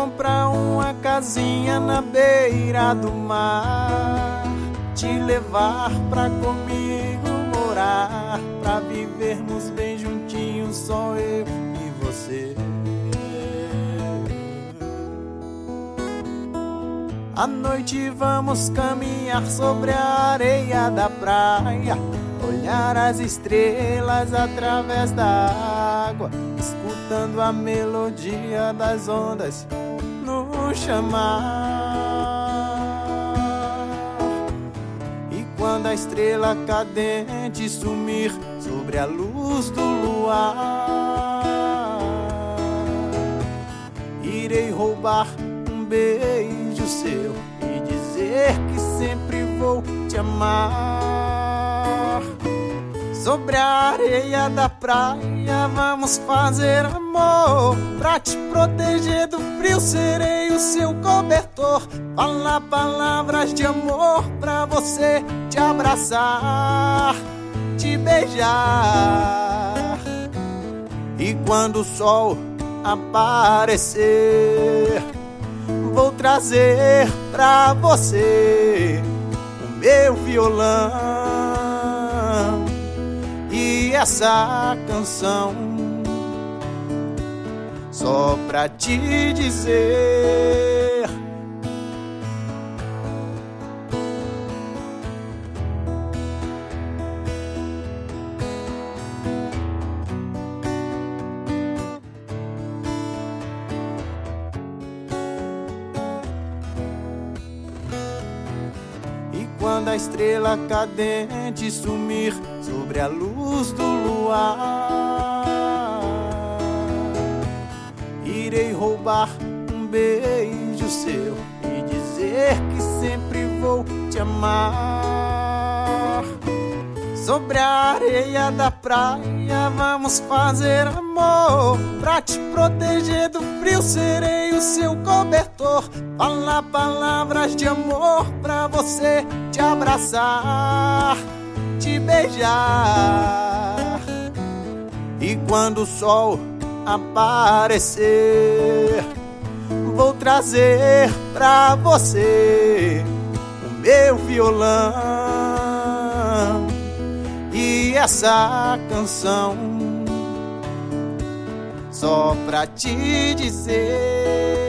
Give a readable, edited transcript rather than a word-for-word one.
comprar uma casinha na beira do mar, te levar pra comigo morar, pra vivermos bem juntinhos, só eu e você. À noite vamos caminhar sobre a areia da praia, olhar as estrelas através da água, escutando a melodia das ondas nos chamar. E quando a estrela cadente sumir sobre a luz do luar, irei roubar um beijo seu e dizer que sempre vou te amar. Sobre a areia da praia vamos fazer amor, pra te proteger do frio serei o seu cobertor. Falar palavras de amor pra você te abraçar, te beijar. E quando o sol aparecer, vou trazer pra você o meu violão e essa canção, só pra te dizer quando a estrela cadente sumir sobre a luz do luar, irei roubar um beijo seu e dizer que sempre vou te amar. Sobre a areia da praia vamos fazer amor, pra te proteger do frio serei o seu cobertor. Falar palavras de amor pra você te abraçar, te beijar. E quando o sol aparecer, vou trazer pra você o meu violão e essa canção, só pra te dizer